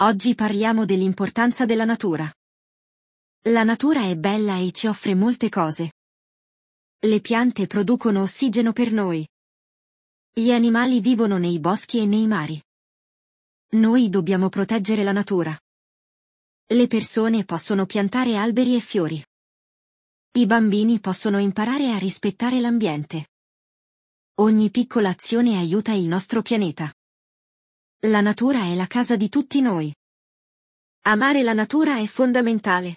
Oggi parliamo dell'importanza della natura. La natura è bella e ci offre molte cose. Le piante producono ossigeno per noi. Gli animali vivono nei boschi e nei mari. Noi dobbiamo proteggere la natura. Le persone possono piantare alberi e fiori. I bambini possono imparare a rispettare l'ambiente. Ogni piccola azione aiuta il nostro pianeta. La natura è la casa di tutti noi. Amare la natura è fondamentale.